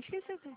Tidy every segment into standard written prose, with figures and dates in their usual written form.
esqueci aqui.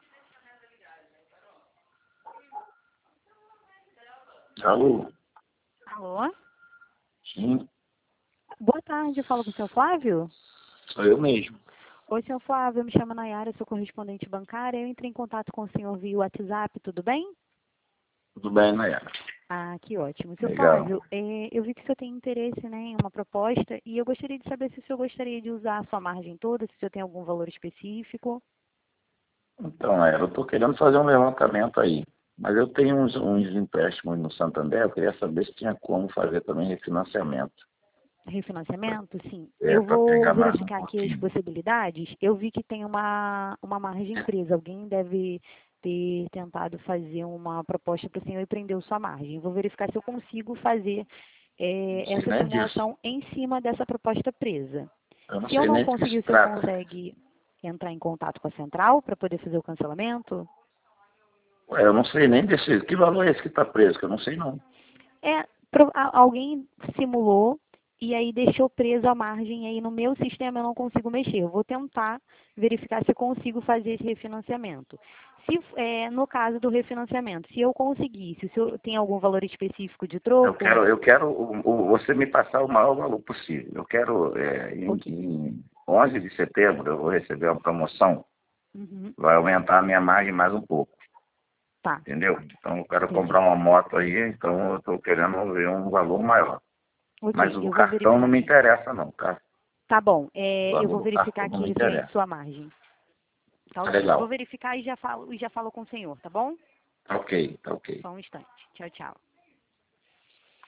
Alô? Alô? Sim, Boa tarde, eu falo com o seu Flávio? sou eu mesmo. Oi, seu Flávio, eu me chamo Nayara, sou correspondente bancária. Eu entrei em contato com o senhor via WhatsApp, tudo bem? Tudo bem, Nayara? Ah, que ótimo. Seu Legal. Flávio, eu vi que o senhor tem interesse, né, em uma proposta e eu gostaria de saber se o senhor gostaria de usar a sua margem toda, se o senhor tem algum valor específico. Então, Nayara, eu estou querendo fazer um levantamento aí. Mas eu tenho uns empréstimos no Santander, eu queria saber se tinha como fazer também refinanciamento. Refinanciamento, sim. É, Eu para vou pegar mais um verificar aqui as pouquinho. possibilidades. Eu vi que tem uma margem presa. Alguém deve ter tentado fazer uma proposta para o senhor e prendeu sua margem. Vou verificar se eu consigo fazer Não sei essa nem disso. simulação em cima dessa proposta presa. Eu não Se eu sei não nem do que conseguir, se o senhor trata. consegue entrar em contato com a central para poder fazer o cancelamento? Ué, eu não sei nem desse. Que valor é esse que está preso? Que eu não sei não. Alguém simulou e aí deixou presa a margem, e aí no meu sistema eu não consigo mexer. Eu vou tentar verificar se eu consigo fazer esse refinanciamento. Se, no caso do refinanciamento, se eu conseguir, se o senhor tem algum valor específico de troco, Eu quero você me passar o maior valor possível. Eu quero, ok. em 11 de setembro, eu vou receber uma promoção, Uhum. vai aumentar a minha margem mais um pouco, Tá, entendeu? Então, eu quero comprar entendi. uma moto aí, então eu estou querendo ver um valor maior. Mas Ok, o eu vou cartão não verificar me aqui. interessa não, tá? Tá bom, O eu valor vou do verificar cartão não aqui me referente à interessa. sua margem. Tá Tá ok, eu vou legal. verificar e já falo com o senhor, tá bom? Tá ok, tá ok. Só um instante. Tchau, tchau.